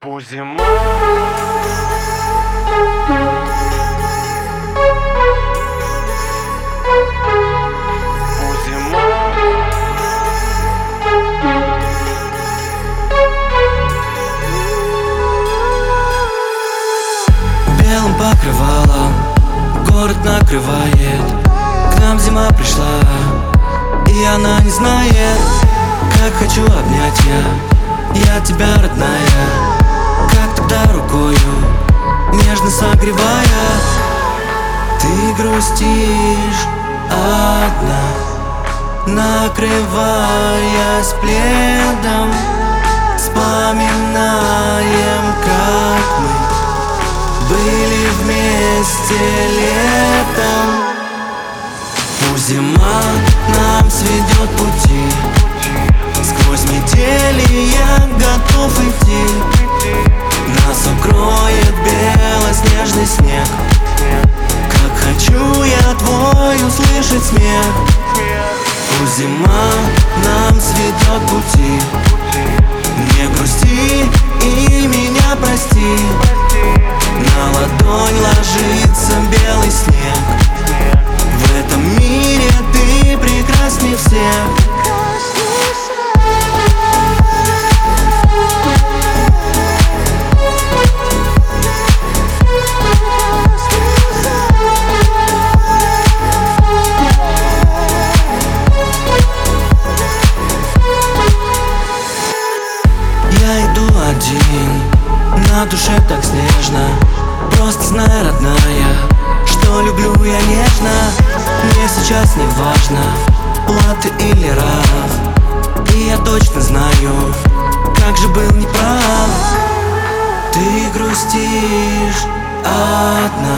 Пузима. Белым покрывалом город накрывает. К нам зима пришла, и она не знает, как хочу обнять я тебя, родная. Как тогда рукою, нежно согревая. Ты грустишь одна, накрываясь пледом. Вспоминаем, как мы были вместе летом. Пусть зима нам сведет пути, сквозь метели я готов идти. Нас укроет белоснежный снег. Как хочу я твой услышать смех. Пусть зима нам сведет пути. Не грусти и меня прости. На ладонь ложится белый снег. В этом мире ты прекрасней всех. Я иду один, на душе так снежно. Просто знай, родная, что люблю я нежно. Мне сейчас не важно, платы или рав. И я точно знаю, как же был неправ. Ты грустишь одна,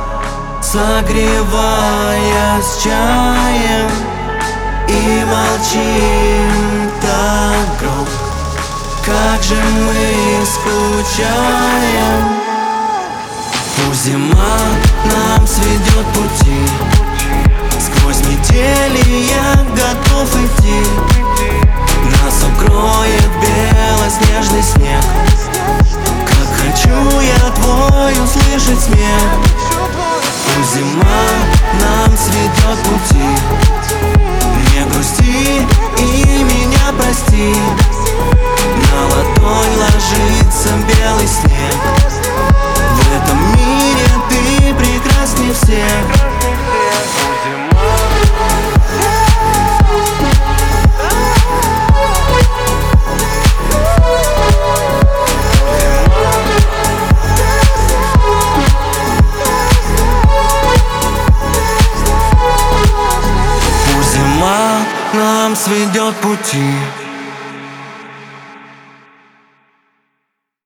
согреваясь чаем. И молчим так громко, как же мы скучаем. Пусть зима нам сведет пути, сквозь метели я готов идти. Нас укроет белоснежный снег. Как хочу я твой услышать смех. Пусть зима нам сведет пути. Не грусти и меня прости. На ладонь ложится белый снег. В этом мире ты прекрасней всех. Пусть зима нам сведет пути.